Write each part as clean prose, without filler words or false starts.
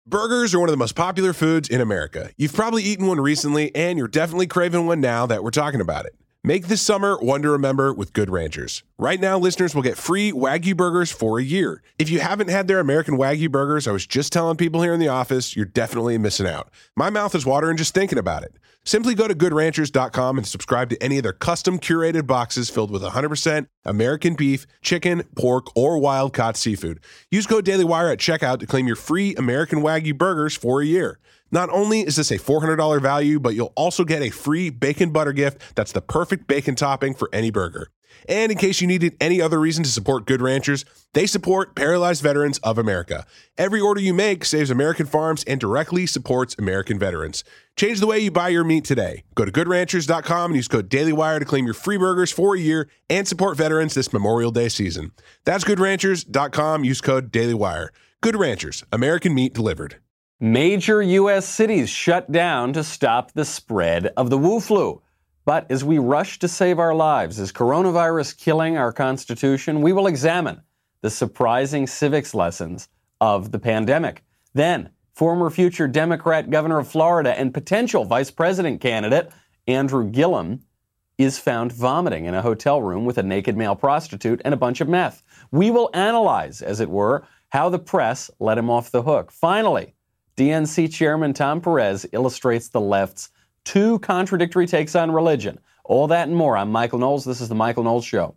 Burgers are one of the most popular foods in America. You've probably eaten one recently, and you're definitely craving one now that we're talking about it. Make this summer one to remember with Good Ranchers. Right now, listeners will get free Wagyu burgers for a year. If you haven't had their American Wagyu burgers, I was just telling people here in the office, you're definitely missing out. My mouth is watering just thinking about it. Simply go to goodranchers.com and subscribe to any of their custom curated boxes filled with 100% American beef, chicken, pork, or wild-caught seafood. Use code DailyWire at checkout to claim your free American Wagyu burgers for a year. Not only is this a $400 value, but you'll also get a free bacon butter gift that's the perfect bacon topping for any burger. And in case you needed any other reason to support Good Ranchers, they support Paralyzed Veterans of America. Every order you make saves American farms and directly supports American veterans. Change the way you buy your meat today. Go to goodranchers.com and use code DailyWire to claim your free burgers for a year and support veterans this Memorial Day season. That's goodranchers.com. Use code DailyWire. Good Ranchers, American meat delivered. Major U.S. cities shut down to stop the spread of the Wu flu. But as we rush to save our lives, is coronavirus killing our Constitution? We will examine the surprising civics lessons of the pandemic. Then, former future Democrat governor of Florida and potential vice president candidate Andrew Gillum is found vomiting in a hotel room with a naked male prostitute and a bunch of meth. We will analyze, as it were, how the press let him off the hook. Finally, DNC Chairman Tom Perez illustrates the left's two contradictory takes on religion. All that and more. I'm Michael Knowles. This is The Michael Knowles Show.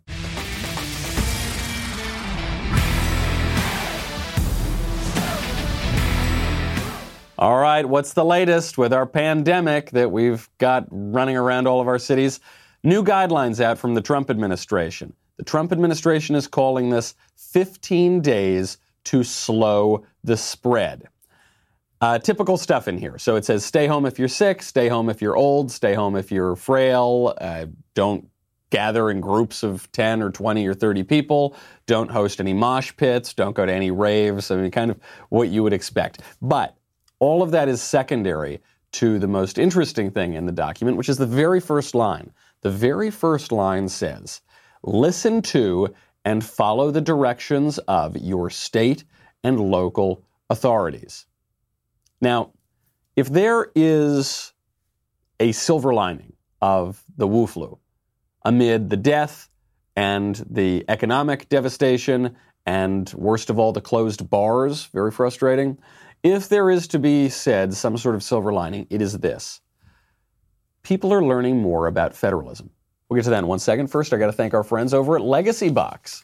All right, what's the latest with our pandemic that we've got running around all of our cities? New guidelines out from the Trump administration. The Trump administration is calling this 15 days to slow the spread. Typical stuff in here. So it says stay home if you're sick, stay home if you're old, stay home if you're frail, don't gather in groups of 10 or 20 or 30 people, don't host any mosh pits, don't go to any raves, I mean, kind of what you would expect. But all of that is secondary to the most interesting thing in the document, which is the very first line. The very first line says, listen to and follow the directions of your state and local authorities. Now, if there is a silver lining of the Wu flu amid the death and the economic devastation and, worst of all, the closed bars, very frustrating, if there is to be said some sort of silver lining, it is this. People are learning more about federalism. We'll get to that in 1 second. First, I got to thank our friends over at Legacy Box.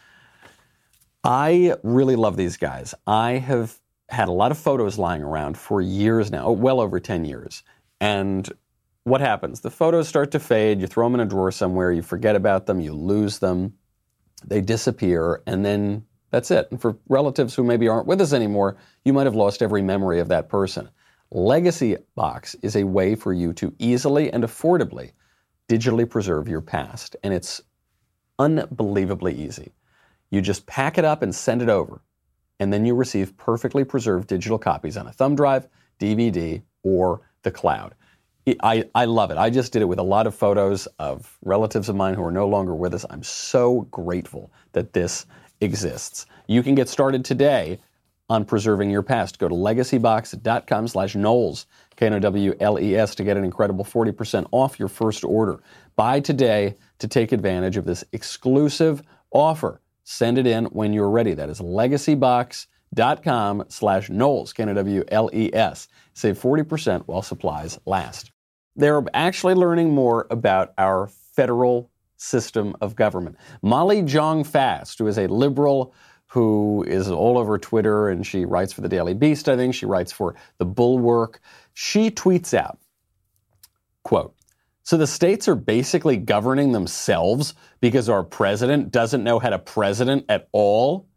I really love these guys. I have had a lot of photos lying around for years now, well over 10 years. And what happens? The photos start to fade, you throw them in a drawer somewhere, you forget about them, you lose them, they disappear, and then that's it. And for relatives who maybe aren't with us anymore, you might have lost every memory of that person. Legacy Box is a way for you to easily and affordably digitally preserve your past. And it's unbelievably easy. You just pack it up and send it over. And then you receive perfectly preserved digital copies on a thumb drive, DVD, or the cloud. I love it. I just did it with a lot of photos of relatives of mine who are no longer with us. I'm so grateful that this exists. You can get started today on preserving your past. Go to legacybox.com/Knowles, Knowles, to get an incredible 40% off your first order. Buy today to take advantage of this exclusive offer. Send it in when you're ready. That is legacybox.com/Knowles, Knowles. Save 40% while supplies last. They're actually learning more about our federal system of government. Molly Jong-Fast, who is a liberal who is all over Twitter, and she writes for the Daily Beast, I think. She writes for The Bulwark. She tweets out, quote, so the states are basically governing themselves because our president doesn't know how to president at all?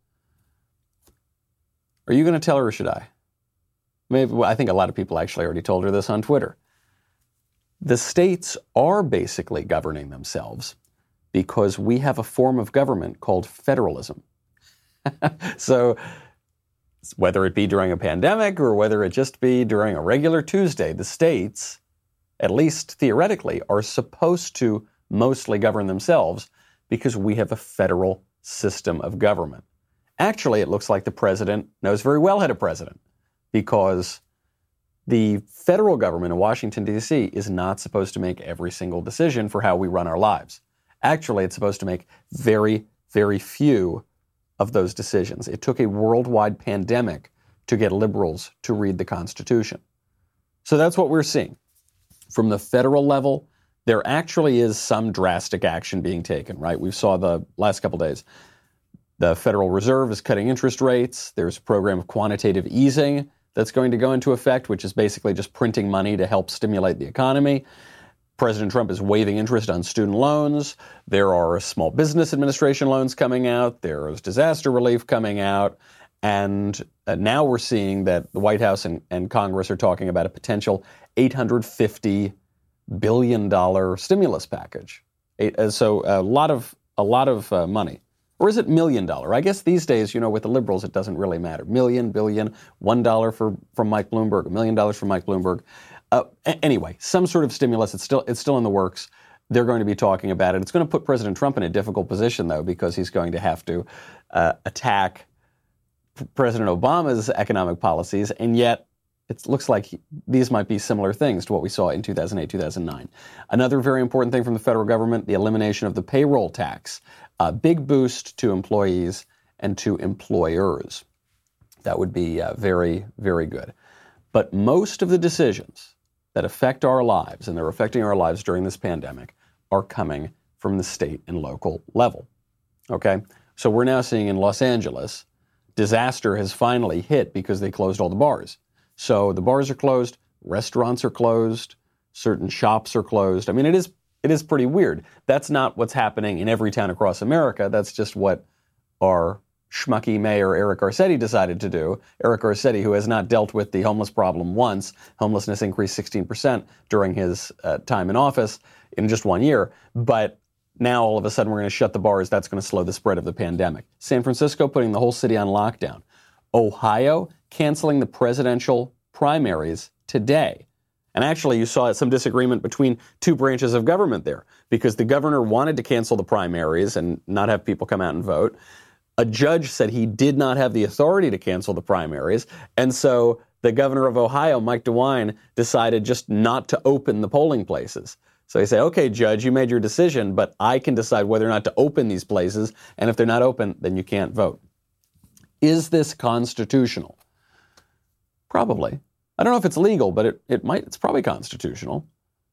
Are you going to tell her or should I? Maybe, well, I think a lot of people actually already told her this on Twitter. The states are basically governing themselves because we have a form of government called federalism. So whether it be during a pandemic or whether it just be during a regular Tuesday, the states, at least theoretically, are supposed to mostly govern themselves because we have a federal system of government. Actually, it looks like the president knows very well how to president because the federal government in Washington, D.C. is not supposed to make every single decision for how we run our lives. Actually, it's supposed to make very, very few of those decisions. It took a worldwide pandemic to get liberals to read the Constitution. So that's what we're seeing. From the federal level, there actually is some drastic action being taken, right? We saw the last couple days. The Federal Reserve is cutting interest rates. There's a program of quantitative easing that's going to go into effect, which is basically just printing money to help stimulate the economy. President Trump is waiving interest on student loans. There are Small Business Administration loans coming out. There is disaster relief coming out. And now we're seeing that the White House and Congress are talking about a potential $850 billion stimulus package. So a lot of money. Or is it $1 million? I guess these days, with the liberals, it doesn't really matter. Million, billion, $1 from Mike Bloomberg, $1 million from Mike Bloomberg. Anyway, some sort of stimulus. It's still in the works. They're going to be talking about it. It's going to put President Trump in a difficult position, though, because he's going to have to attack President Obama's economic policies, and yet it looks like these might be similar things to what we saw in 2008, 2009. Another very important thing from the federal government, the elimination of the payroll tax. A big boost to employees and to employers. That would be very, very good. But most of the decisions that affect our lives, and they're affecting our lives during this pandemic, are coming from the state and local level. Okay? So we're now seeing in Los Angeles, disaster has finally hit because they closed all the bars. So the bars are closed, restaurants are closed, certain shops are closed. I mean, it is pretty weird. That's not what's happening in every town across America. That's just what our schmucky mayor Eric Garcetti decided to do. Eric Garcetti, who has not dealt with the homeless problem once. Homelessness increased 16% during his time in office in just 1 year. But now all of a sudden we're going to shut the bars. That's going to slow the spread of the pandemic. San Francisco putting the whole city on lockdown. Ohio canceling the presidential primaries today. And actually, you saw some disagreement between two branches of government there, because the governor wanted to cancel the primaries and not have people come out and vote. A judge said he did not have the authority to cancel the primaries. And so the governor of Ohio, Mike DeWine, decided just not to open the polling places. So he said, okay, judge, you made your decision, but I can decide whether or not to open these places. And if they're not open, then you can't vote. Is this constitutional? Probably. I don't know if it's legal, but it's probably constitutional.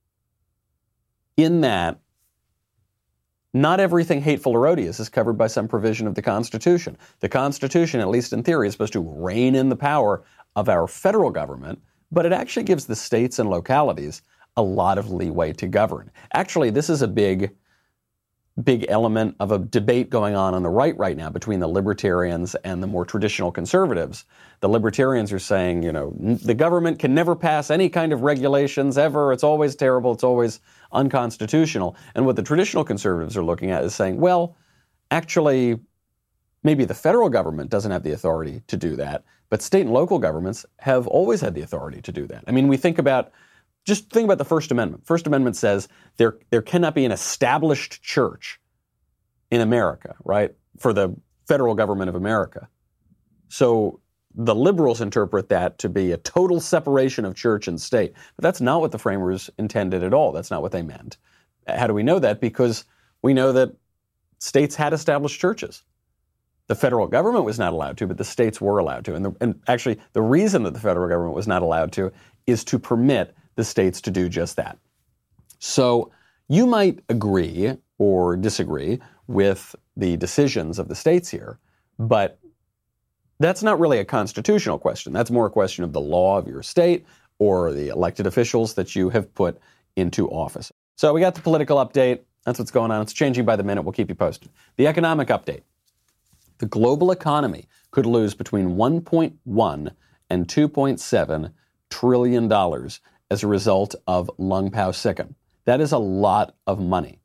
In that, not everything hateful or odious is covered by some provision of the Constitution. The Constitution, at least in theory, is supposed to rein in the power of our federal government, but it actually gives the states and localities a lot of leeway to govern. Actually, this is a big element of a debate going on the right now between the libertarians and the more traditional conservatives. The libertarians are saying, the government can never pass any kind of regulations ever. It's always terrible. It's always unconstitutional. And what the traditional conservatives are looking at is saying, well, actually, maybe the federal government doesn't have the authority to do that, but state and local governments have always had the authority to do that. I mean, just think about the First Amendment. First Amendment says there cannot be an established church in America, right, for the federal government of America. So the liberals interpret that to be a total separation of church and state. But that's not what the framers intended at all. That's not what they meant. How do we know that? Because we know that states had established churches. The federal government was not allowed to, but the states were allowed to. And actually, the reason that the federal government was not allowed to is to permit the states to do just that. So you might agree or disagree with the decisions of the states here, but that's not really a constitutional question. That's more a question of the law of your state or the elected officials that you have put into office. So we got the political update. That's what's going on. It's changing by the minute. We'll keep you posted. The economic update. The global economy could lose between $1.1 and $2.7 trillion as a result of Lung Pao Sickum. That is a lot of money.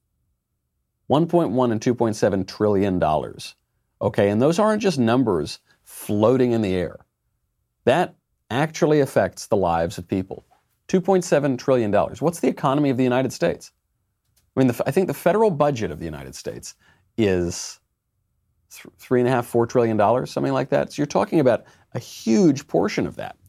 1.1 and $2.7 trillion. Okay, and those aren't just numbers floating in the air. That actually affects the lives of people. $2.7 trillion. What's the economy of the United States? I mean, I think the federal budget of the United States is $3.5–4 trillion, something like that. So you're talking about a huge portion of that.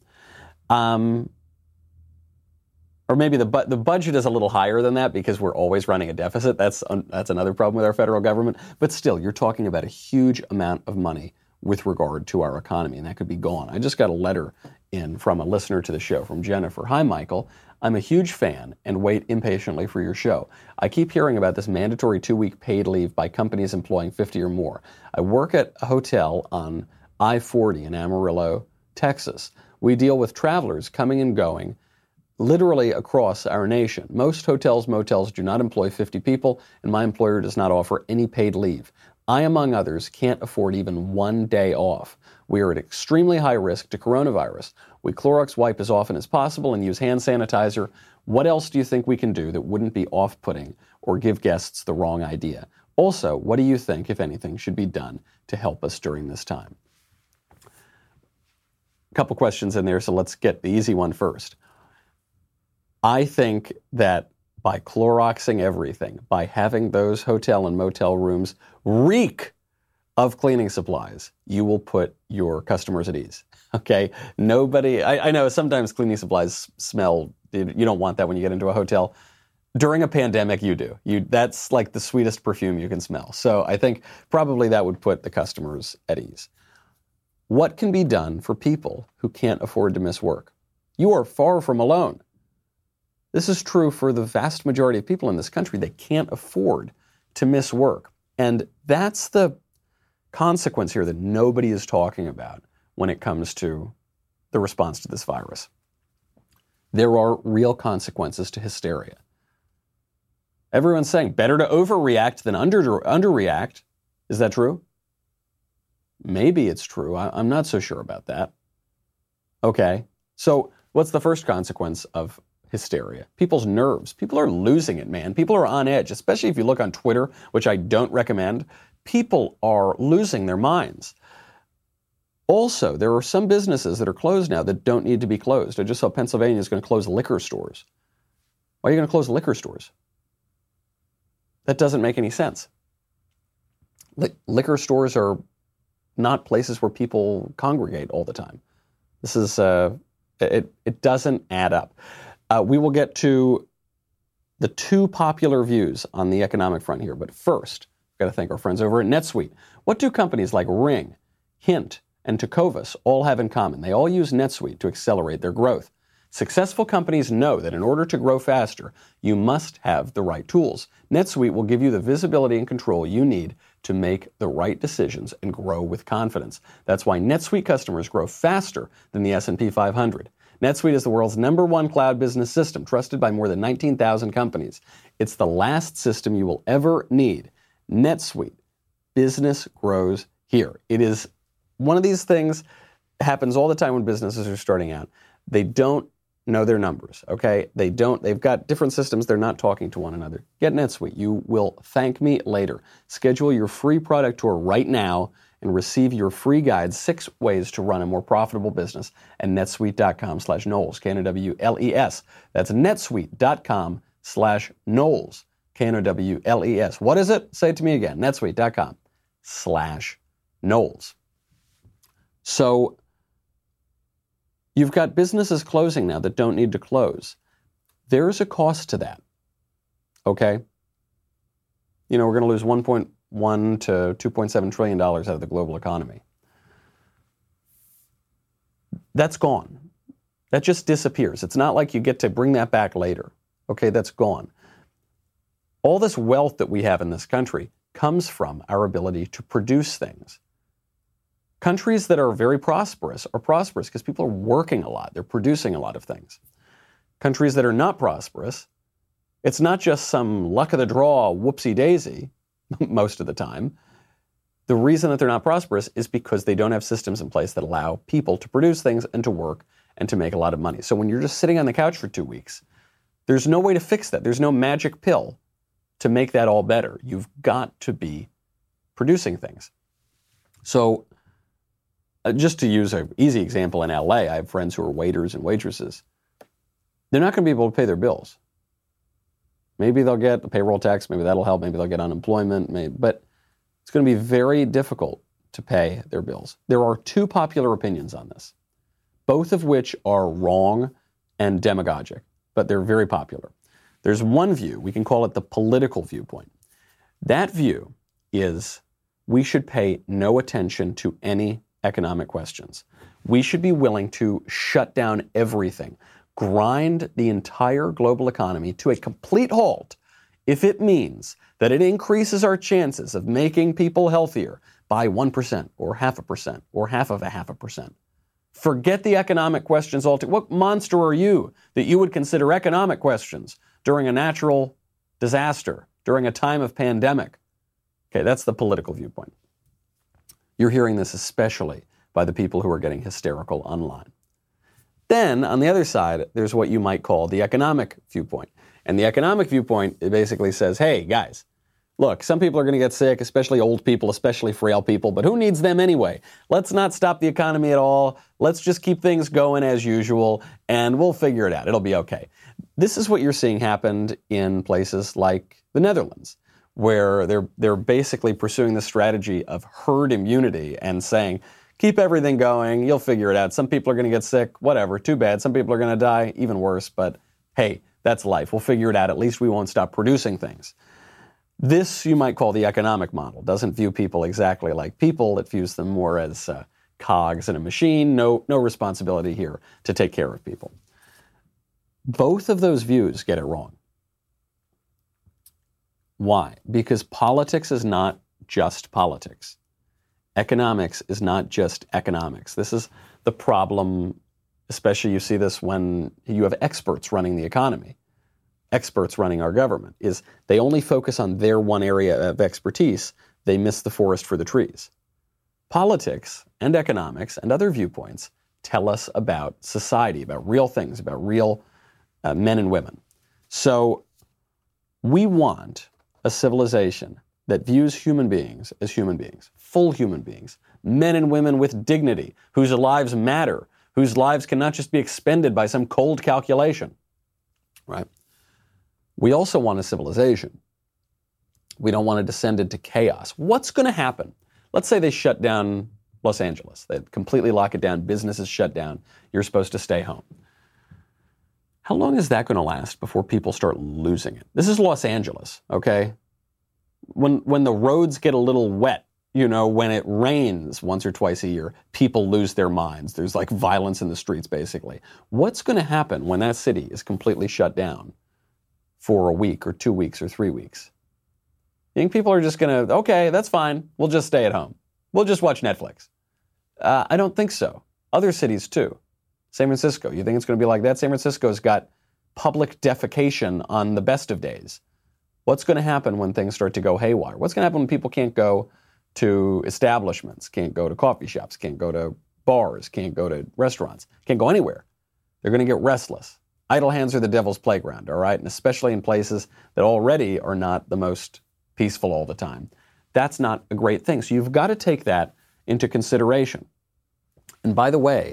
Or maybe the budget is a little higher than that because we're always running a deficit. That's another problem with our federal government. But still, you're talking about a huge amount of money with regard to our economy, and that could be gone. I just got a letter in from a listener to the show, from Jennifer. Hi, Michael. I'm a huge fan and wait impatiently for your show. I keep hearing about this mandatory 2-week paid leave by companies employing 50 or more. I work at a hotel on I-40 in Amarillo, Texas. We deal with travelers coming and going literally across our nation. Most hotels, motels do not employ 50 people, and my employer does not offer any paid leave. I, among others, can't afford even 1 day off. We are at extremely high risk to coronavirus. We Clorox wipe as often as possible and use hand sanitizer. What else do you think we can do that wouldn't be off-putting or give guests the wrong idea? Also, what do you think, if anything, should be done to help us during this time? A couple questions in there, so let's get the easy one first. I think that by Cloroxing everything, by having those hotel and motel rooms reek of cleaning supplies, you will put your customers at ease. Okay? Nobody, I know sometimes cleaning supplies smell, you don't want that when you get into a hotel. During a pandemic, you do. That's like the sweetest perfume you can smell. So I think probably that would put the customers at ease. What can be done for people who can't afford to miss work? You are far from alone. This is true for the vast majority of people in this country. They can't afford to miss work. And that's the consequence here that nobody is talking about when it comes to the response to this virus. There are real consequences to hysteria. Everyone's saying better to overreact than underreact. Is that true? Maybe it's true. I'm not so sure about that. Okay, so what's the first consequence of hysteria? People's nerves. People are losing it, man. People are on edge, especially if you look on Twitter, which I don't recommend. People are losing their minds. Also, there are some businesses that are closed now that don't need to be closed. I just saw Pennsylvania is going to close liquor stores. Why are you going to close liquor stores? That doesn't make any sense. Liquor stores are not places where people congregate all the time. This is, it doesn't add up. We will get to the two popular views on the economic front here. But first, we've got to thank our friends over at NetSuite. What do companies like Ring, Hint, and Tecovas all have in common? They all use NetSuite to accelerate their growth. Successful companies know that in order to grow faster, you must have the right tools. NetSuite will give you the visibility and control you need to make the right decisions and grow with confidence. That's why NetSuite customers grow faster than the S&P 500. NetSuite is the world's #1 cloud business system, trusted by more than 19,000 companies. It's the last system you will ever need. NetSuite. Business grows here. It is one of these things that happens all the time when businesses are starting out. They don't know their numbers, okay? They've got different systems. They're not talking to one another. Get NetSuite. You will thank me later. Schedule your free product tour right now and receive your free guide, 6 ways to run a more profitable business at netsuite.com/Knowles, Knowles. That's netsuite.com/Knowles, Knowles. What is it? Say it to me again, netsuite.com/Knowles. So you've got businesses closing now that don't need to close. There's a cost to that, okay? We're going to lose $1.1 to $2.7 trillion out of the global economy. That's gone. That just disappears. It's not like you get to bring that back later. Okay, that's gone. All this wealth that we have in this country comes from our ability to produce things. Countries that are very prosperous are prosperous because people are working a lot. They're producing a lot of things. Countries that are not prosperous, it's not just some luck of the draw, whoopsie-daisy, most of the time. The reason that they're not prosperous is because they don't have systems in place that allow people to produce things and to work and to make a lot of money. So when you're just sitting on the couch for 2 weeks, there's no way to fix that. There's no magic pill to make that all better. You've got to be producing things. So just to use an easy example, in LA, I have friends who are waiters and waitresses. They're not going to be able to pay their bills. Maybe they'll get the payroll tax, maybe that'll help, maybe they'll get unemployment, but it's going to be very difficult to pay their bills. There are two popular opinions on this, both of which are wrong and demagogic, but they're very popular. There's one view, we can call it the political viewpoint. That view is we should pay no attention to any economic questions. We should be willing to shut down everything, grind the entire global economy to a complete halt if it means that it increases our chances of making people healthier by 1% or 0.5% or 0.5%. Forget the economic questions altogether. What monster are you that you would consider economic questions during a natural disaster, during a time of pandemic? Okay, that's the political viewpoint. You're hearing this especially by the people who are getting hysterical online. Then, on the other side, there's what you might call the economic viewpoint. And the economic viewpoint, it basically says, hey, guys, look, some people are going to get sick, especially old people, especially frail people, but who needs them anyway? Let's not stop the economy at all. Let's just keep things going as usual, and we'll figure it out. It'll be okay. This is what you're seeing happened in places like the Netherlands, where they're basically pursuing the strategy of herd immunity and saying, keep everything going, you'll figure it out. Some people are going to get sick, whatever, too bad. Some people are going to die, even worse, but hey, that's life. We'll figure it out. At least we won't stop producing things. This you might call the economic model. Doesn't view people exactly like people. It views them more as cogs in a machine. No responsibility here to take care of people. Both of those views get it wrong. Why? Because politics is not just politics. Economics is not just economics. This is the problem, especially you see this when you have experts running the economy. Experts running our government is they only focus on their one area of expertise. They miss the forest for the trees. Politics and economics and other viewpoints tell us about society, about real things, about real men and women. So we want a civilization that views human beings as human beings, full human beings, men and women with dignity, whose lives matter, whose lives cannot just be expended by some cold calculation, right? We also want a civilization. We don't want to descend into chaos. What's going to happen? Let's say they shut down Los Angeles. They completely lock it down. Business is shut down. You're supposed to stay home. How long is that going to last before people start losing it? This is Los Angeles, okay? When the roads get a little wet, when it rains once or twice a year, people lose their minds. There's like violence in the streets, basically. What's going to happen when that city is completely shut down for a week or 2 weeks or 3 weeks? You think people are just going to, okay, that's fine. We'll just stay at home. We'll just watch Netflix. I don't think so. Other cities too. San Francisco, you think it's going to be like that? San Francisco's got public defecation on the best of days. What's going to happen when things start to go haywire? What's going to happen when people can't go to establishments, can't go to coffee shops, can't go to bars, can't go to restaurants, can't go anywhere? They're going to get restless. Idle hands are the devil's playground, all right? And especially in places that already are not the most peaceful all the time. That's not a great thing. So you've got to take that into consideration. And by the way,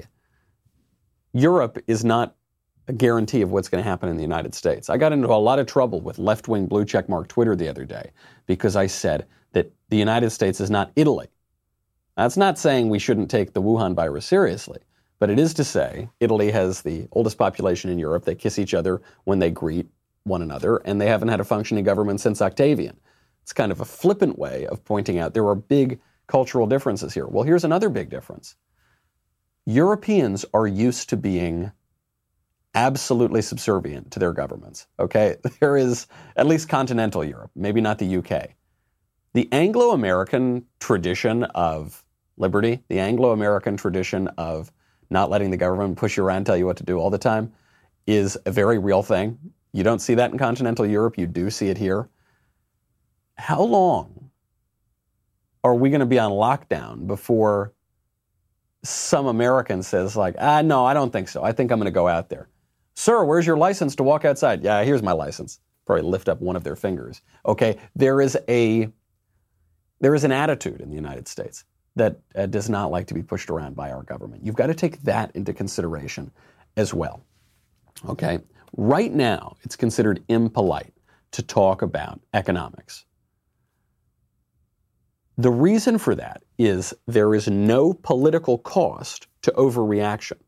Europe is not a guarantee of what's going to happen in the United States. I got into a lot of trouble with left-wing blue checkmark Twitter the other day because I said that the United States is not Italy. That's not saying we shouldn't take the Wuhan virus seriously, but it is to say Italy has the oldest population in Europe. They kiss each other when they greet one another, and they haven't had a functioning government since Octavian. It's kind of a flippant way of pointing out there are big cultural differences here. Well, here's another big difference. Europeans are used to being absolutely subservient to their governments, okay? There is at least continental Europe, maybe not the UK. The Anglo-American tradition of liberty, the Anglo-American tradition of not letting the government push you around, tell you what to do all the time, is a very real thing. You don't see that in continental Europe. You do see it here. How long are we going to be on lockdown before some American says no, I don't think so. I think I'm going to go out there. Sir, where's your license to walk outside? Yeah, here's my license. Probably lift up one of their fingers. Okay, there is an attitude in the United States that does not like to be pushed around by our government. You've got to take that into consideration as well. Okay, right now it's considered impolite to talk about economics. The reason for that is there is no political cost to overreaction.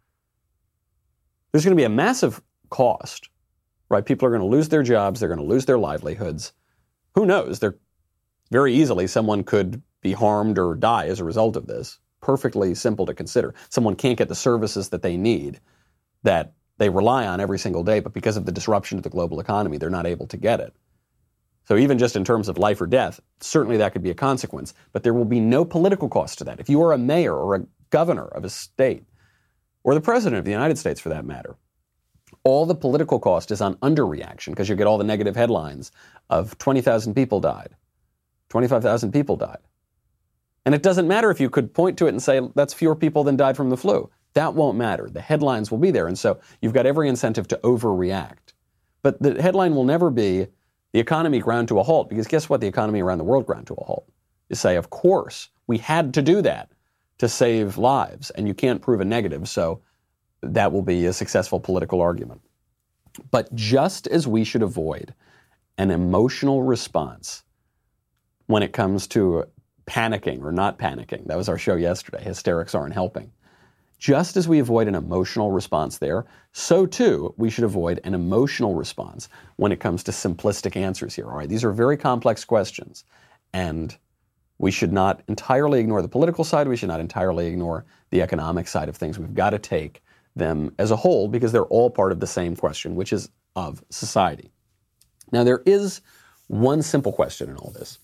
There's going to be a massive cost, right? People are going to lose their jobs. They're going to lose their livelihoods. Who knows? Very easily, someone could be harmed or die as a result of this. Perfectly simple to consider. Someone can't get the services that they need, that they rely on every single day, but because of the disruption to the global economy, they're not able to get it. So even just in terms of life or death, certainly that could be a consequence, but there will be no political cost to that. If you are a mayor or a governor of a state, or the president of the United States for that matter, all the political cost is on underreaction because you get all the negative headlines of 20,000 people died, 25,000 people died. And it doesn't matter if you could point to it and say, that's fewer people than died from the flu. That won't matter. The headlines will be there. And so you've got every incentive to overreact. But the headline will never be the economy ground to a halt, because guess what? The economy around the world ground to a halt. You say, of course, we had to do that to save lives, and you can't prove a negative, so that will be a successful political argument. But just as we should avoid an emotional response when it comes to panicking or not panicking, that was our show yesterday, hysterics aren't helping. Just as we avoid an emotional response there, so too we should avoid an emotional response when it comes to simplistic answers here. All right, these are very complex questions, and we should not entirely ignore the political side. We should not entirely ignore the economic side of things. We've got to take them as a whole because they're all part of the same question, which is of society. Now, there is one simple question in all this.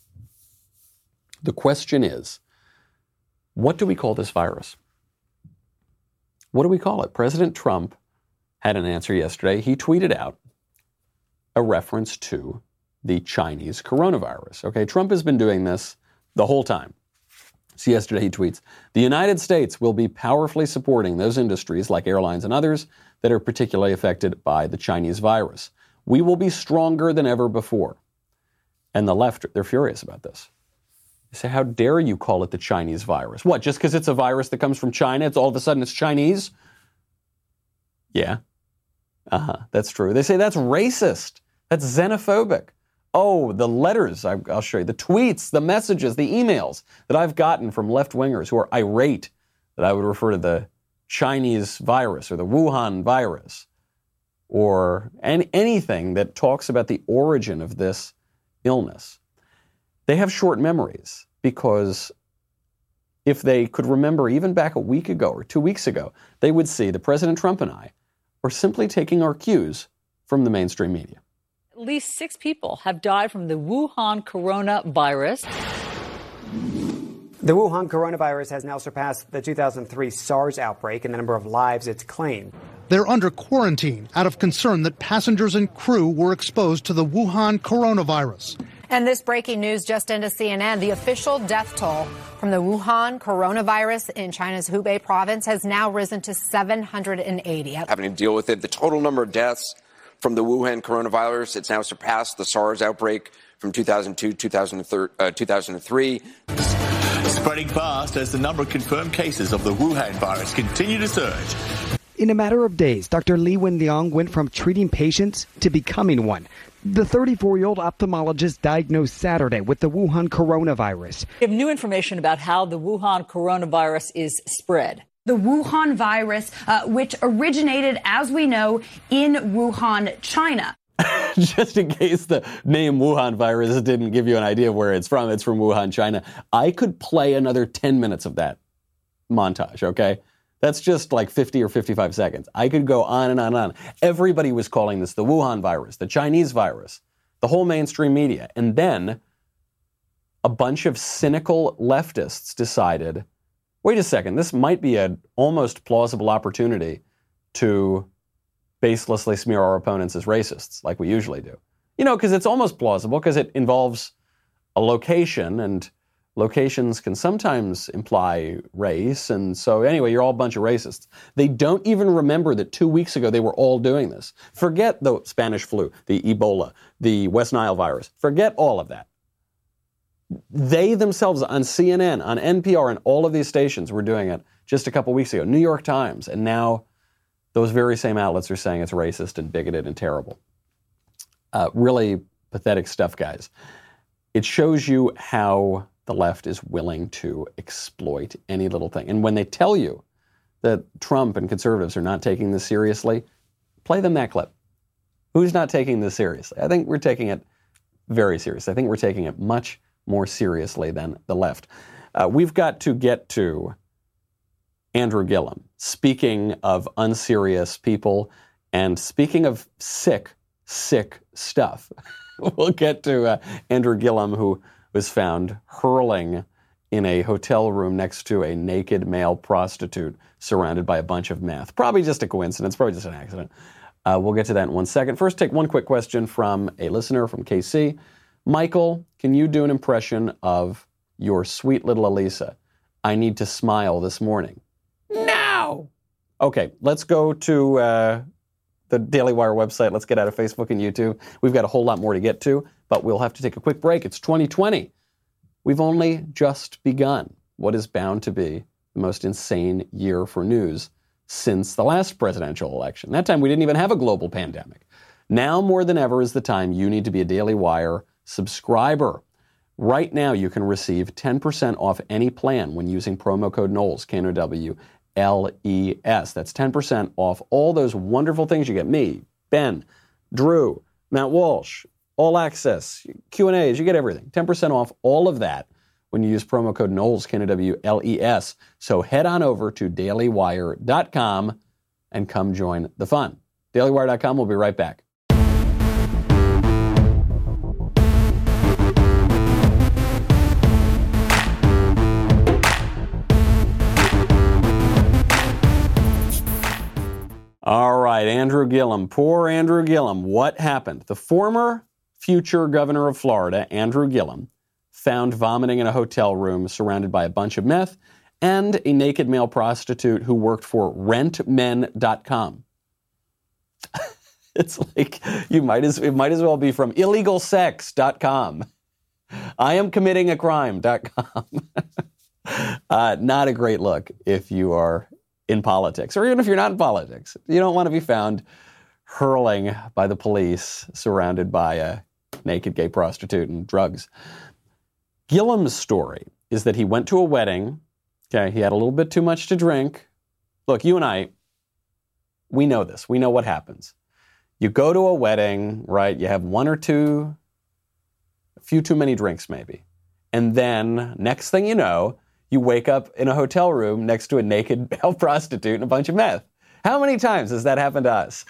The question is, what do we call this virus? What do we call it? President Trump had an answer yesterday. He tweeted out a reference to the Chinese coronavirus. Okay, Trump has been doing this the whole time. So yesterday he tweets, the United States will be powerfully supporting those industries like airlines and others that are particularly affected by the Chinese virus. We will be stronger than ever before. And the left, they're furious about this. They say, how dare you call it the Chinese virus? What, just because it's a virus that comes from China, it's all of a sudden it's Chinese? Yeah. That's true. They say that's racist. That's xenophobic. Oh, the letters, I'll show you, the tweets, the messages, the emails that I've gotten from left-wingers who are irate that I would refer to the Chinese virus or the Wuhan virus or anything that talks about the origin of this illness. They have short memories because if they could remember even back a week ago or 2 weeks ago, they would see that President Trump and I were simply taking our cues from the mainstream media. At least 6 people have died from the Wuhan coronavirus. The Wuhan coronavirus has now surpassed the 2003 SARS outbreak in the number of lives it's claimed. They're under quarantine out of concern that passengers and crew were exposed to the Wuhan coronavirus. And this breaking news just into CNN. The official death toll from the Wuhan coronavirus in China's Hubei province has now risen to 780. Having to deal with it, the total number of deaths from the Wuhan coronavirus, it's now surpassed the SARS outbreak from 2002, 2003. Spreading fast as the number of confirmed cases of the Wuhan virus continue to surge. In a matter of days, Dr. Li Wenliang went from treating patients to becoming one. The 34-year-old ophthalmologist diagnosed Saturday with the Wuhan coronavirus. We have new information about how the Wuhan coronavirus is spread. The Wuhan virus, which originated, as we know, in Wuhan, China. Just in case the name Wuhan virus didn't give you an idea of where it's from Wuhan, China. I could play another 10 minutes of that montage, okay? That's just like 50 or 55 seconds. I could go on and on and on. Everybody was calling this the Wuhan virus, the Chinese virus, the whole mainstream media. And then a bunch of cynical leftists decided, wait a second, this might be an almost plausible opportunity to baselessly smear our opponents as racists, like we usually do. You know, because it's almost plausible because it involves a location, and locations can sometimes imply race. And so anyway, you're all a bunch of racists. They don't even remember that 2 weeks ago they were all doing this. Forget the Spanish flu, the Ebola, the West Nile virus. Forget all of that. They themselves on CNN, on NPR, and all of these stations were doing it just a couple weeks ago. New York Times. And now those very same outlets are saying it's racist and bigoted and terrible. Really pathetic stuff, guys. It shows you how the the left is willing to exploit any little thing. And when they tell you that Trump and conservatives are not taking this seriously, play them that clip. Who's not taking this seriously? I think we're taking it very seriously. I think we're taking it much more seriously than the left. We've got to get to Andrew Gillum. Speaking of unserious people and speaking of sick stuff, we'll get to Andrew Gillum, who was found hurling in a hotel room next to a naked male prostitute surrounded by a bunch of meth. Probably just a coincidence, probably just an accident. We'll get to that in 1 second. First, take one quick question from a listener from KC. Michael, can you do an impression of your sweet little Elisa? I need to smile this morning. No! Okay, let's go to the Daily Wire website. Let's get out of Facebook and YouTube. We've got a whole lot more to get to, but we'll have to take a quick break. It's 2020. We've only just begun what is bound to be the most insane year for news since the last presidential election. That time we didn't even have a global pandemic. Now more than ever is the time you need to be a Daily Wire subscriber. Right now you can receive 10% off any plan when using promo code Knowles, KNOWLES. That's 10% off all those wonderful things you get. Me, Ben, Drew, Matt Walsh, All Access, Q&As, you get everything. 10% off all of that when you use promo code Knowles, KNOWLES. So head on over to dailywire.com and come join the fun. dailywire.com, we'll be right back. All right, Andrew Gillum. Poor Andrew Gillum. What happened? The former future governor of Florida, Andrew Gillum, found vomiting in a hotel room surrounded by a bunch of meth and a naked male prostitute who worked for rentmen.com. It's like it might as well be from illegalsex.com. I am committing a crime.com. Not a great look if you are in politics, or even if you're not in politics. You don't want to be found hurling by the police surrounded by a naked gay prostitute and drugs. Gillum's story is that he went to a wedding. Okay, he had a little bit too much to drink. Look, you and I, we know this. We know what happens. You go to a wedding, right? You have one or two, a few too many drinks maybe. And then next thing you know, you wake up in a hotel room next to a naked male prostitute and a bunch of meth. How many times has that happened to us?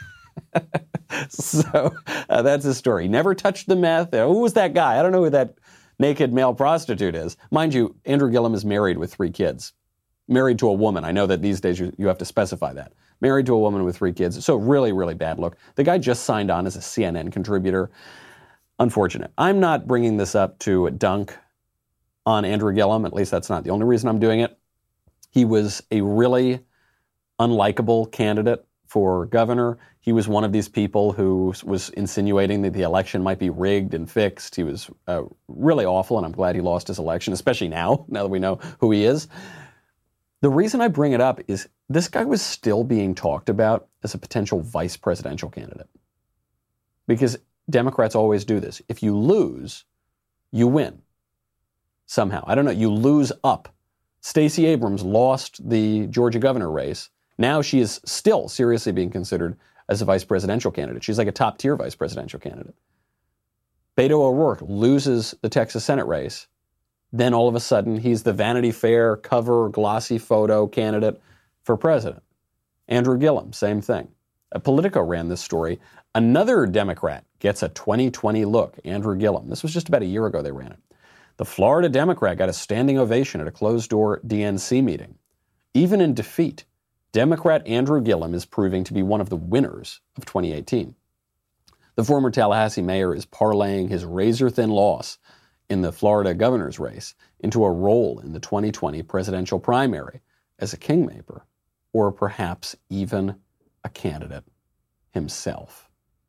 So that's his story. He never touched the meth. Who was that guy? I don't know who that naked male prostitute is. Mind you, Andrew Gillum is married with 3 kids. Married to a woman. I know that these days you have to specify that. Married to a woman with 3 kids. So really, really bad look. The guy just signed on as a CNN contributor. Unfortunate. I'm not bringing this up to dunk on Andrew Gillum. At least that's not the only reason I'm doing it. He was a really unlikable candidate for governor. He was one of these people who was insinuating that the election might be rigged and fixed. He was really awful, and I'm glad he lost his election, especially now that we know who he is. The reason I bring it up is this guy was still being talked about as a potential vice presidential candidate. Because Democrats always do this. If you lose, you win. Somehow. I don't know. You lose up. Stacey Abrams lost the Georgia governor race. Now she is still seriously being considered as a vice presidential candidate. She's like a top-tier vice presidential candidate. Beto O'Rourke loses the Texas Senate race. Then all of a sudden, he's the Vanity Fair cover glossy photo candidate for president. Andrew Gillum, same thing. Politico ran this story. Another Democrat gets a 2020 look, Andrew Gillum. This was just about a year ago they ran it. The Florida Democrat got a standing ovation at a closed-door DNC meeting. Even in defeat, Democrat Andrew Gillum is proving to be one of the winners of 2018. The former Tallahassee mayor is parlaying his razor-thin loss in the Florida governor's race into a role in the 2020 presidential primary as a kingmaker, or perhaps even a candidate himself.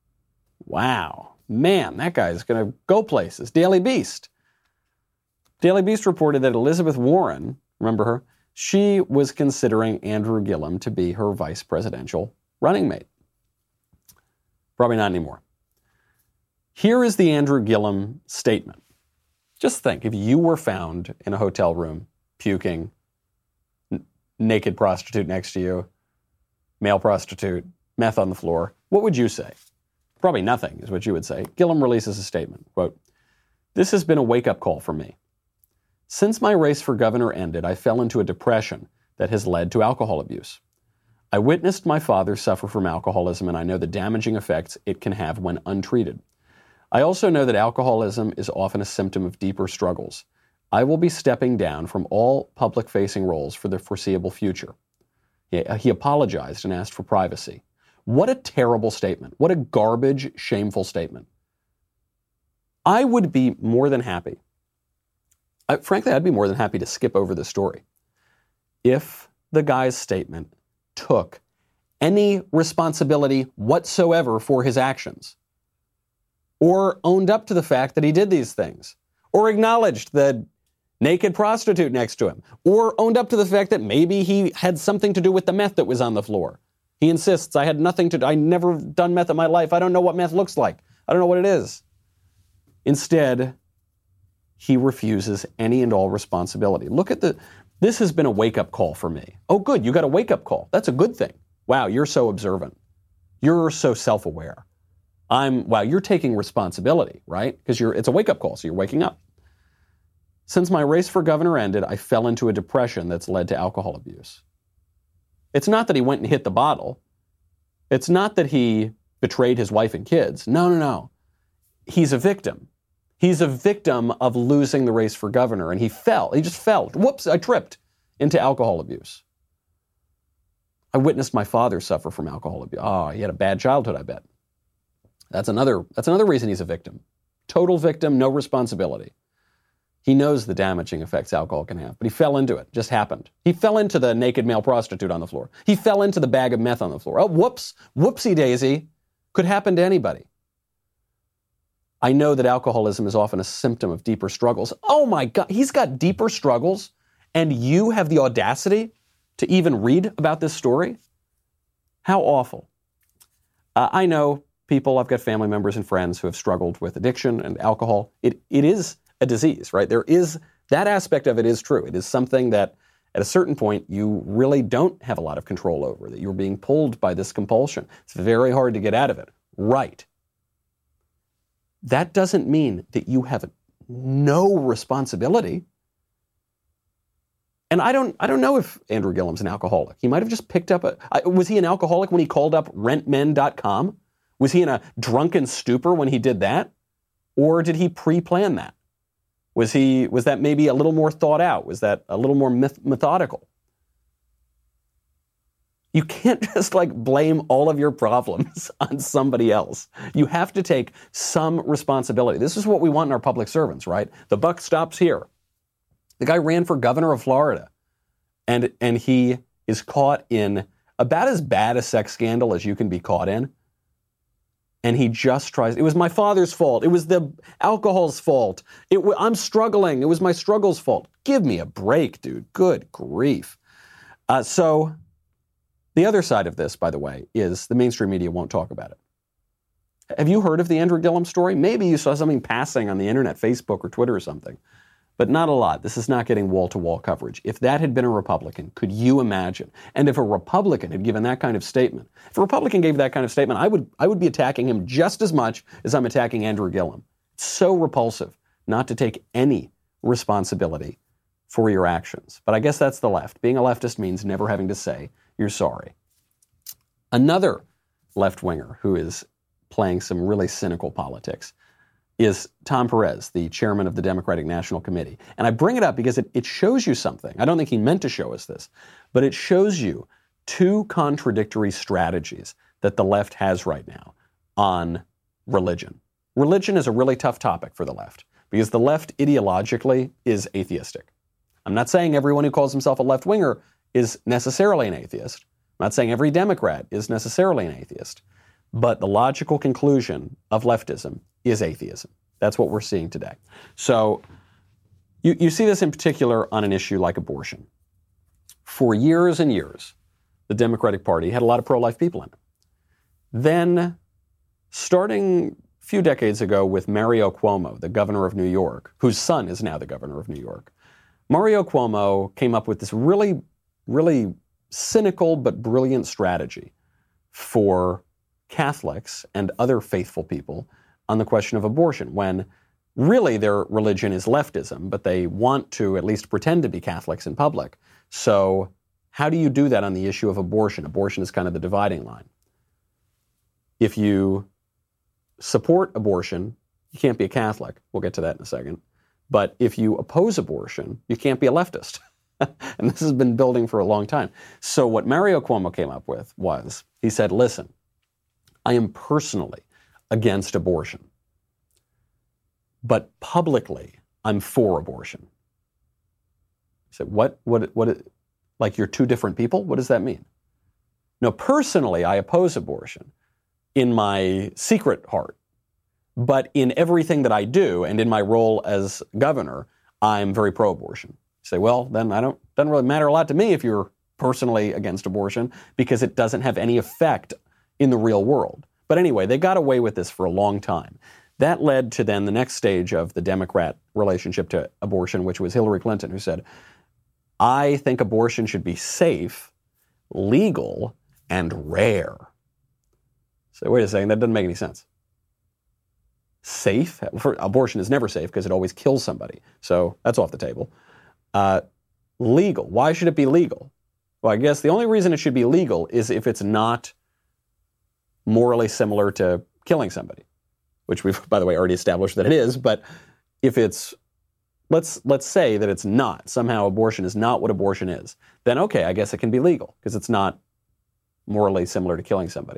Wow. Man, that guy's going to go places. Daily Beast. Daily Beast reported that Elizabeth Warren, remember her, she was considering Andrew Gillum to be her vice presidential running mate. Probably not anymore. Here is the Andrew Gillum statement. Just think, if you were found in a hotel room, puking, naked prostitute next to you, male prostitute, meth on the floor, what would you say? Probably nothing is what you would say. Gillum releases a statement, quote, "This has been a wake-up call for me. Since my race for governor ended, I fell into a depression that has led to alcohol abuse. I witnessed my father suffer from alcoholism, and I know the damaging effects it can have when untreated. I also know that alcoholism is often a symptom of deeper struggles. I will be stepping down from all public-facing roles for the foreseeable future." He apologized and asked for privacy. What a terrible statement. What a garbage, shameful statement. I would be more than happy. Frankly, I'd be more than happy to skip over the story if the guy's statement took any responsibility whatsoever for his actions, or owned up to the fact that he did these things, or acknowledged the naked prostitute next to him, or owned up to the fact that maybe he had something to do with the meth that was on the floor. He insists, I never done meth in my life. I don't know what meth looks like. I don't know what it is. Instead, he refuses any and all responsibility. This has been a wake-up call for me. Oh, good, you got a wake-up call. That's a good thing. Wow, you're so observant. You're so self-aware. Wow, you're taking responsibility, right? Because it's a wake-up call, so you're waking up. Since my race for governor ended, I fell into a depression that's led to alcohol abuse. It's not that he went and hit the bottle. It's not that he betrayed his wife and kids. No. He's a victim. He's a victim of losing the race for governor, and he fell. He just fell. Whoops, I tripped into alcohol abuse. I witnessed my father suffer from alcohol abuse. Oh, he had a bad childhood, I bet. That's another reason he's a victim. Total victim, no responsibility. He knows the damaging effects alcohol can have, but he fell into it. Just happened. He fell into the naked male prostitute on the floor. He fell into the bag of meth on the floor. Oh, whoops, whoopsie daisy. Could happen to anybody. I know that alcoholism is often a symptom of deeper struggles. Oh my God, he's got deeper struggles, and you have the audacity to even read about this story? How awful. I know people, I've got family members and friends who have struggled with addiction and alcohol. It is a disease, right? There is, that aspect of it is true. It is something that at a certain point you really don't have a lot of control over, that you're being pulled by this compulsion. It's very hard to get out of it. Right. That doesn't mean that you have no responsibility. And I don't know if Andrew Gillum's an alcoholic. He might have just picked up was he an alcoholic when he called up rentmen.com? Was he in a drunken stupor when he did that? Or did he pre-plan that? Was that maybe a little more thought out? Was that a little more methodical? You can't just blame all of your problems on somebody else. You have to take some responsibility. This is what we want in our public servants, right? The buck stops here. The guy ran for governor of Florida, and he is caught in about as bad a sex scandal as you can be caught in. And he just tries. It was my father's fault. It was the alcohol's fault. I'm struggling. It was my struggle's fault. Give me a break, dude. Good grief. So the other side of this, by the way, is the mainstream media won't talk about it. Have you heard of the Andrew Gillum story? Maybe you saw something passing on the internet, Facebook or Twitter or something. But not a lot. This is not getting wall-to-wall coverage. If that had been a Republican, could you imagine? And if a Republican had given that kind of statement, if a Republican gave that kind of statement, I would be attacking him just as much as I'm attacking Andrew Gillum. It's so repulsive not to take any responsibility for your actions. But I guess that's the left. Being a leftist means never having to say you're sorry. Another left-winger who is playing some really cynical politics is Tom Perez, the chairman of the Democratic National Committee. And I bring it up because it shows you something. I don't think he meant to show us this, but it shows you two contradictory strategies that the left has right now on religion. Religion is a really tough topic for the left because the left ideologically is atheistic. I'm not saying everyone who calls himself a left-winger is necessarily an atheist. I'm not saying every Democrat is necessarily an atheist. But the logical conclusion of leftism is atheism. That's what we're seeing today. So you see this in particular on an issue like abortion. For years and years, the Democratic Party had a lot of pro-life people in it. Then, starting few decades ago with Mario Cuomo, the governor of New York, whose son is now the governor of New York. Mario Cuomo came up with this really, really cynical but brilliant strategy for Catholics and other faithful people on the question of abortion, when really their religion is leftism, but they want to at least pretend to be Catholics in public. So how do you do that on the issue of abortion? Abortion is kind of the dividing line. If you support abortion, you can't be a Catholic. We'll get to that in a second. But if you oppose abortion, you can't be a leftist. And this has been building for a long time. So what Mario Cuomo came up with was, he said, listen, I am personally against abortion, but publicly I'm for abortion. He said, what, like you're two different people? What does that mean? No, personally I oppose abortion in my secret heart, but in everything that I do and in my role as governor, I'm very pro-abortion. You say, well, then doesn't really matter a lot to me if you're personally against abortion, because it doesn't have any effect in the real world. But anyway, they got away with this for a long time. That led to then the next stage of the Democrat relationship to abortion, which was Hillary Clinton, who said, I think abortion should be safe, legal, and rare. So wait a second, that doesn't make any sense. Safe? Abortion is never safe because it always kills somebody. So that's off the table. Legal. Why should it be legal? Well, I guess the only reason it should be legal is if it's not morally similar to killing somebody, which we've, by the way, already established that it is. But if it's, let's say that it's not, somehow abortion is not what abortion is, then okay, I guess it can be legal because it's not morally similar to killing somebody.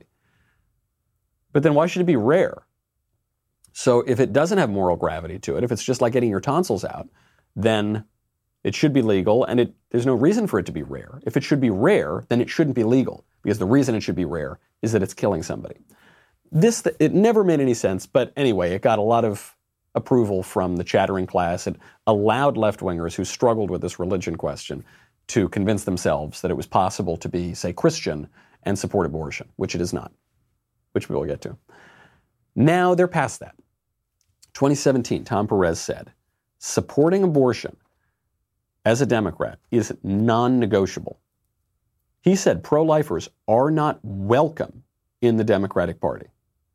But then why should it be rare? So if it doesn't have moral gravity to it, if it's just like getting your tonsils out, then it should be legal, and there's no reason for it to be rare. If it should be rare, then it shouldn't be legal, because the reason it should be rare is that it's killing somebody. It never made any sense, but anyway, it got a lot of approval from the chattering class. It allowed left-wingers who struggled with this religion question to convince themselves that it was possible to be, say, Christian and support abortion, which it is not, which we will get to. Now they're past that. 2017, Tom Perez said, supporting abortion as a Democrat is non-negotiable. He said pro-lifers are not welcome in the Democratic Party.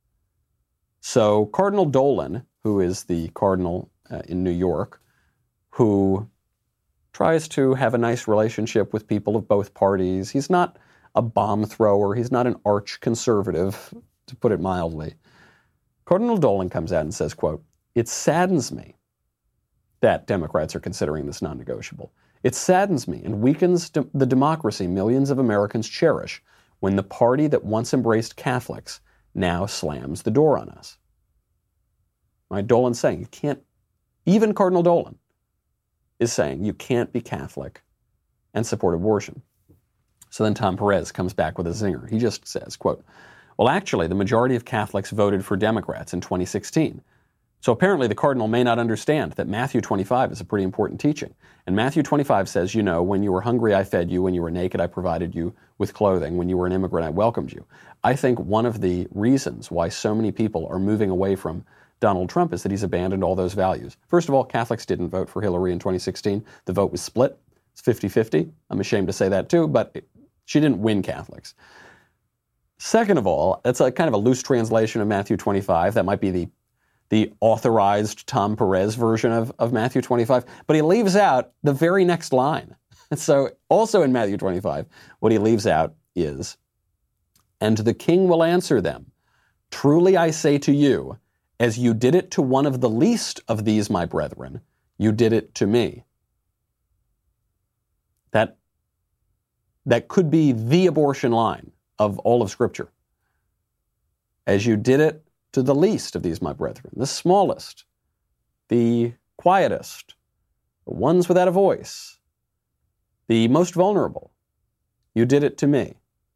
So Cardinal Dolan, who is the cardinal in New York, who tries to have a nice relationship with people of both parties. He's not a bomb thrower. He's not an arch conservative, to put it mildly. Cardinal Dolan comes out and says, quote, it saddens me that Democrats are considering this non-negotiable. It saddens me and weakens the democracy millions of Americans cherish when the party that once embraced Catholics now slams the door on us. Right? Dolan's saying you can't, even Cardinal Dolan is saying you can't be Catholic and support abortion. So then Tom Perez comes back with a zinger. He just says, quote, well, actually, the majority of Catholics voted for Democrats in 2016. So apparently the cardinal may not understand that Matthew 25 is a pretty important teaching. And Matthew 25 says, you know, when you were hungry, I fed you. When you were naked, I provided you with clothing. When you were an immigrant, I welcomed you. I think one of the reasons why so many people are moving away from Donald Trump is that he's abandoned all those values. First of all, Catholics didn't vote for Hillary in 2016. The vote was split. It's 50-50. I'm ashamed to say that too, but she didn't win Catholics. Second of all, that's a kind of a loose translation of Matthew 25. That might be the authorized Tom Perez version of Matthew 25, but he leaves out the very next line. So also in Matthew 25, what he leaves out is, and the king will answer them, truly I say to you, as you did it to one of the least of these my brethren, you did it to me. That could be the abortion line of all of Scripture. As you did it to the least of these my brethren, the smallest, the quietest, the ones without a voice, the most vulnerable, you did it to me.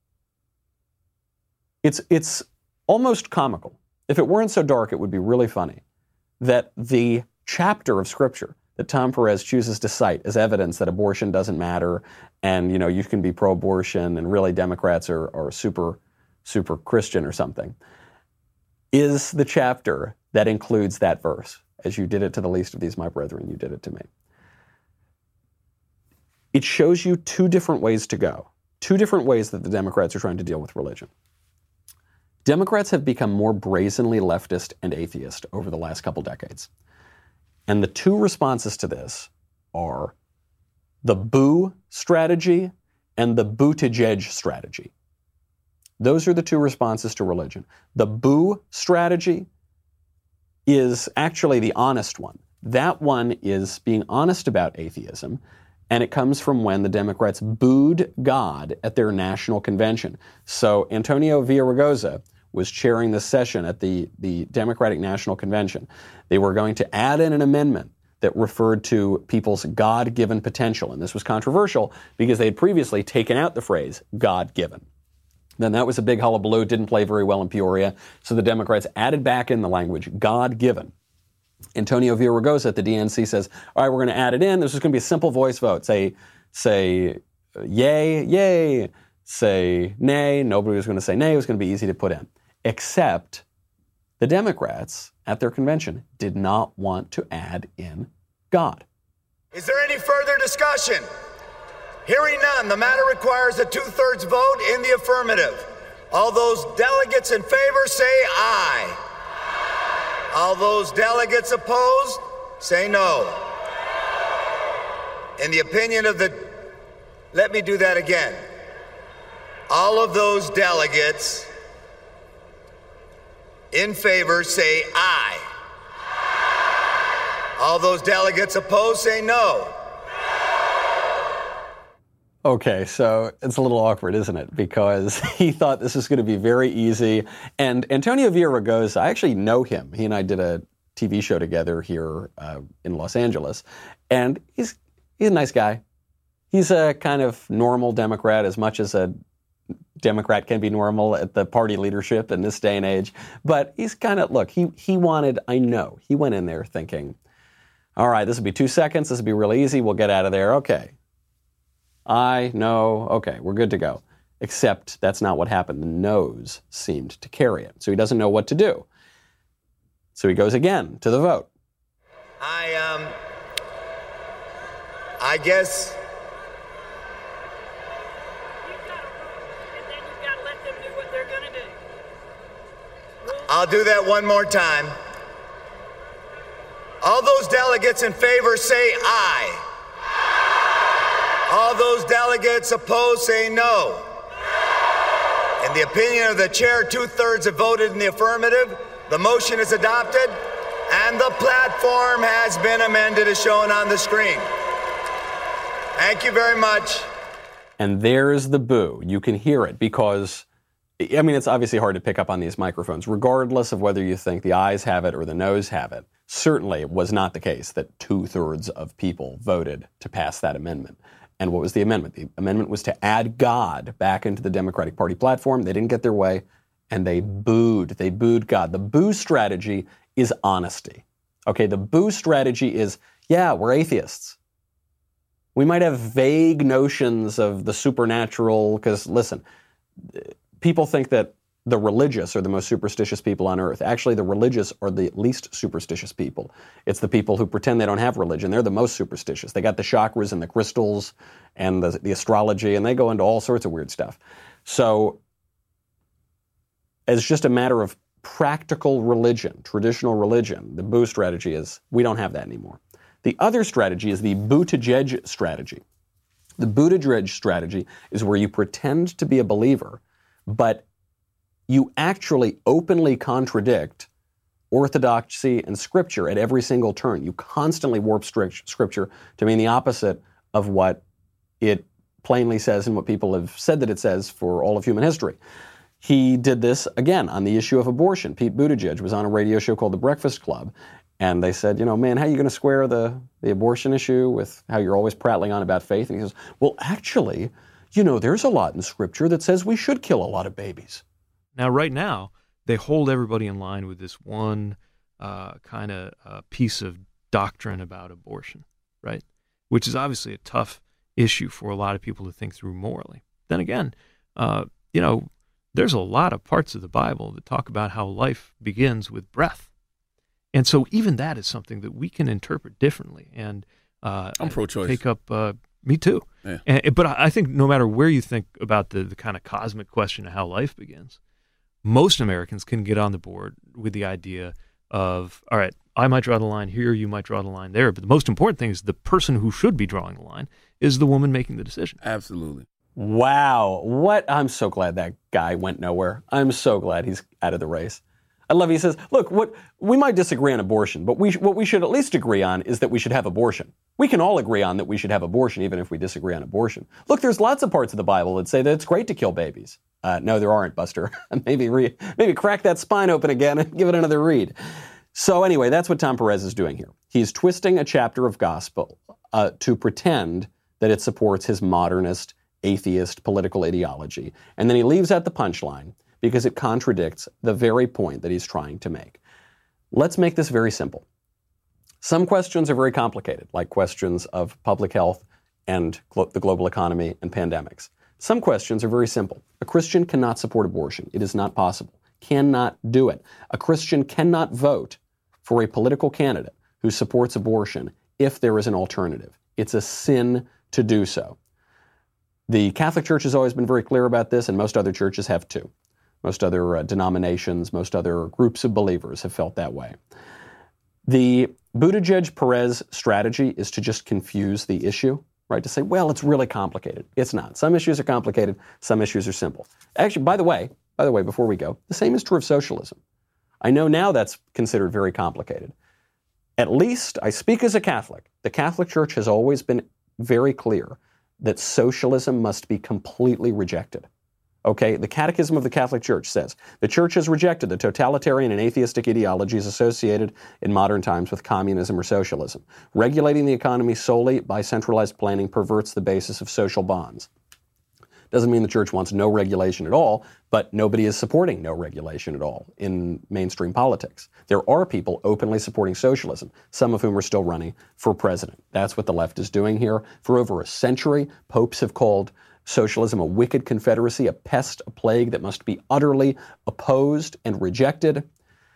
It's almost comical. If it weren't so dark, it would be really funny that the chapter of Scripture that Tom Perez chooses to cite as evidence that abortion doesn't matter and, you know, you can be pro-abortion and really Democrats are super, super Christian or something, is the chapter that includes that verse. As you did it to the least of these, my brethren, you did it to me. It shows you two different ways to go, two different ways that the Democrats are trying to deal with religion. Democrats have become more brazenly leftist and atheist over the last couple decades. And the two responses to this are the boo strategy and the Buttigieg strategy. Those are the two responses to religion. The boo strategy is actually the honest one. That one is being honest about atheism, and it comes from when the Democrats booed God at their national convention. So Antonio Villaraigosa was chairing this session at the Democratic National Convention. They were going to add in an amendment that referred to people's God-given potential. And this was controversial because they had previously taken out the phrase God-given. Then that was a big hullabaloo, didn't play very well in Peoria. So the Democrats added back in the language God-given. Antonio Villaraigosa at the DNC says, all right, we're going to add it in. This is going to be a simple voice vote. Say yay, yay. Say nay. Nobody was going to say nay. It was going to be easy to put in. Except the Democrats at their convention did not want to add in God. Is there any further discussion? Hearing none, the matter requires a 2/3 vote in the affirmative. All those delegates in favor say aye. All those delegates opposed say no. In the opinion of the... Let me do that again. All of those delegates in favor say aye. All those delegates opposed say no. Okay, so it's a little awkward, isn't it? Because he thought this was going to be very easy. And Antonio Villaraigosa, I actually know him. He and I did a TV show together here in Los Angeles. And he's a nice guy. He's a kind of normal Democrat, as much as a Democrat can be normal at the party leadership in this day and age. But he's kind of, look, he wanted, I know, he went in there thinking, all right, this will be 2 seconds. This will be really easy. We'll get out of there. Okay. I know, okay, we're good to go. Except that's not what happened. The no's seemed to carry it. So he doesn't know what to do. So he goes again to the vote. I guess... I'll do that one more time. All those delegates in favor say aye. All those delegates opposed say no. In the opinion of the chair, 2/3 have voted in the affirmative. The motion is adopted, and the platform has been amended as shown on the screen. Thank you very much. And there's the boo. You can hear it because, I mean, it's obviously hard to pick up on these microphones, regardless of whether you think the ayes have it or the noes have it. Certainly it was not the case that 2/3 of people voted to pass that amendment. And what was the amendment? The amendment was to add God back into the Democratic Party platform. They didn't get their way, and they booed. They booed God. The boo strategy is honesty. Okay, the boo strategy is, yeah, we're atheists. We might have vague notions of the supernatural, because, listen, people think that the religious are the most superstitious people on earth. Actually, the religious are the least superstitious people. It's the people who pretend they don't have religion. They're the most superstitious. They got the chakras and the crystals and the astrology, and they go into all sorts of weird stuff. So, as just a matter of practical religion, traditional religion, the boo strategy is, we don't have that anymore. The other strategy is the Buttigieg strategy. The Buttigieg strategy is where you pretend to be a believer, but you actually openly contradict orthodoxy and scripture at every single turn. You constantly warp scripture to mean the opposite of what it plainly says and what people have said that it says for all of human history. He did this, again, on the issue of abortion. Pete Buttigieg was on a radio show called The Breakfast Club, and they said, you know, man, how are you going to square the abortion issue with how you're always prattling on about faith? And he says, well, actually, you know, there's a lot in scripture that says we should kill a lot of babies. Now, right now, they hold everybody in line with this one kind of piece of doctrine about abortion, right? Which is obviously a tough issue for a lot of people to think through morally. Then again, you know, there's a lot of parts of the Bible that talk about how life begins with breath. And so even that is something that we can interpret differently. And I'm pro-choice. Take up, me too. Yeah. But I think no matter where you think about the kind of cosmic question of how life begins, most Americans can get on the board with the idea of, all right, I might draw the line here, you might draw the line there. But the most important thing is the person who should be drawing the line is the woman making the decision. Absolutely. Wow. I'm so glad that guy went nowhere. I'm so glad he's out of the race. I love he says, look, we might disagree on abortion, but what we should at least agree on is that we should have abortion. We can all agree on that we should have abortion, even if we disagree on abortion. Look, there's lots of parts of the Bible that say that it's great to kill babies. No, there aren't, Buster. maybe crack that spine open again and give it another read. So anyway, that's what Tom Perez is doing here. He's twisting a chapter of gospel to pretend that it supports his modernist, atheist political ideology. And then he leaves out the punchline because it contradicts the very point that he's trying to make. Let's make this very simple. Some questions are very complicated, like questions of public health and the global economy and pandemics. Some questions are very simple. A Christian cannot support abortion. It is not possible. Cannot do it. A Christian cannot vote for a political candidate who supports abortion if there is an alternative. It's a sin to do so. The Catholic Church has always been very clear about this, and most other churches have too. Most other denominations, most other groups of believers have felt that way. The Buttigieg-Perez strategy is to just confuse the issue, right? To say, well, it's really complicated. It's not. Some issues are complicated. Some issues are simple. Actually, by the way, before we go, the same is true of socialism. I know now that's considered very complicated. At least, I speak as a Catholic. The Catholic Church has always been very clear that socialism must be completely rejected. Okay, the Catechism of the Catholic Church says, the Church has rejected the totalitarian and atheistic ideologies associated in modern times with communism or socialism. Regulating the economy solely by centralized planning perverts the basis of social bonds. Doesn't mean the Church wants no regulation at all, but nobody is supporting no regulation at all in mainstream politics. There are people openly supporting socialism, some of whom are still running for president. That's what the left is doing here. For over a century, popes have called socialism a wicked confederacy, a pest, a plague that must be utterly opposed and rejected.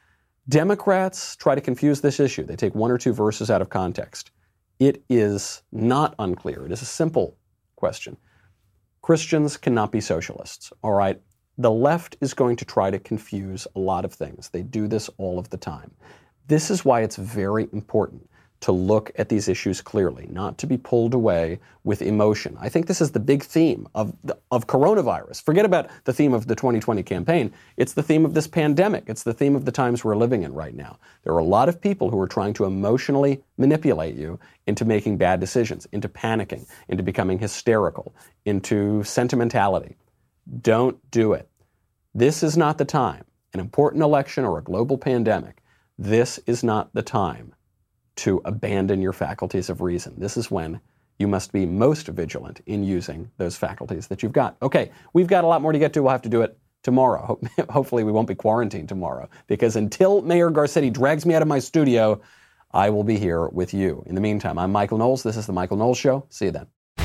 Democrats try to confuse this issue. They take one or two verses out of context. It is not unclear. It is a simple question. Christians cannot be socialists, all right? The left is going to try to confuse a lot of things. They do this all of the time. This is why it's very important to look at these issues clearly, not to be pulled away with emotion. I think this is the big theme of coronavirus. Forget about the theme of the 2020 campaign. It's the theme of this pandemic. It's the theme of the times we're living in right now. There are a lot of people who are trying to emotionally manipulate you into making bad decisions, into panicking, into becoming hysterical, into sentimentality. Don't do it. This is not the time. An important election or a global pandemic, this is not the time to abandon your faculties of reason. This is when you must be most vigilant in using those faculties that you've got. Okay, we've got a lot more to get to. We'll have to do it tomorrow. Hopefully we won't be quarantined tomorrow, because until Mayor Garcetti drags me out of my studio, I will be here with you. In the meantime, I'm Michael Knowles. This is The Michael Knowles Show. See you then.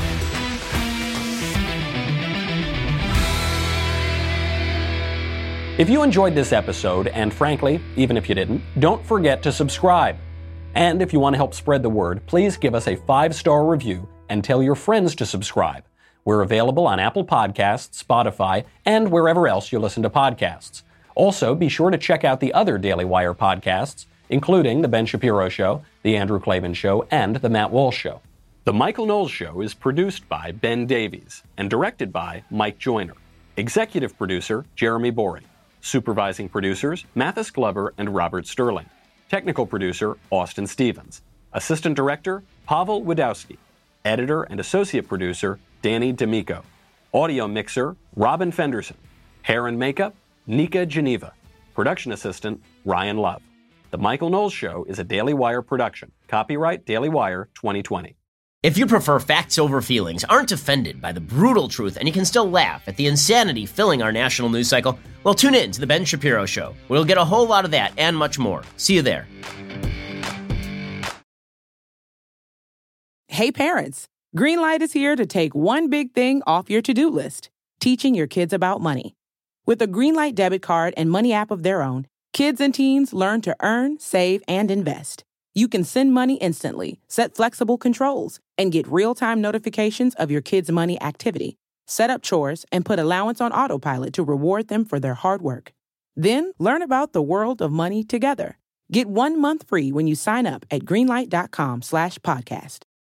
If you enjoyed this episode, and frankly, even if you didn't, don't forget to subscribe. And if you want to help spread the word, please give us a 5-star review and tell your friends to subscribe. We're available on Apple Podcasts, Spotify, and wherever else you listen to podcasts. Also, be sure to check out the other Daily Wire podcasts, including The Ben Shapiro Show, The Andrew Klavan Show, and The Matt Walsh Show. The Michael Knowles Show is produced by Ben Davies and directed by Mike Joyner. Executive producer, Jeremy Boring. Supervising producers, Mathis Glover and Robert Sterling. Technical producer, Austin Stevens. Assistant director, Pavel Wadowski. Editor and associate producer, Danny D'Amico. Audio mixer, Robin Fenderson. Hair and makeup, Nika Geneva. Production assistant, Ryan Love. The Michael Knowles Show is a Daily Wire production. Copyright Daily Wire 2020. If you prefer facts over feelings, aren't offended by the brutal truth, and you can still laugh at the insanity filling our national news cycle, well, tune in to The Ben Shapiro Show. We'll get a whole lot of that and much more. See you there. Hey parents, Greenlight is here to take one big thing off your to-do list, teaching your kids about money. With a Greenlight debit card and money app of their own, kids and teens learn to earn, save, and invest. You can send money instantly, set flexible controls, and get real-time notifications of your kids' money activity. Set up chores and put allowance on autopilot to reward them for their hard work. Then learn about the world of money together. Get 1 month free when you sign up at greenlight.com/podcast.